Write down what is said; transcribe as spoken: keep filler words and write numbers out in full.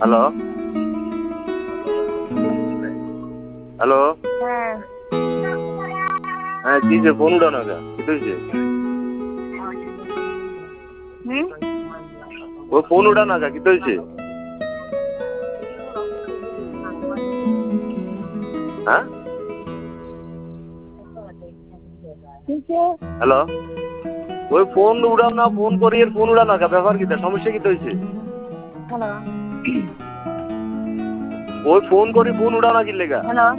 hello hello হ্যাঁ হ্যাঁ কি যে ফোন উঠানো কে কি হয়েছে হুম ও ফোন উঠানো কে কি হয়েছে হ্যাঁ হ্যালো ওই ফোন উড়াও না ফোন করি এর ফোন উড়ানো কে ব্যাপার কি সমস্যা কি হয়েছে হ্যালো ওই ফোন করি ফোন উড়াও না কি লেগা হ্যালো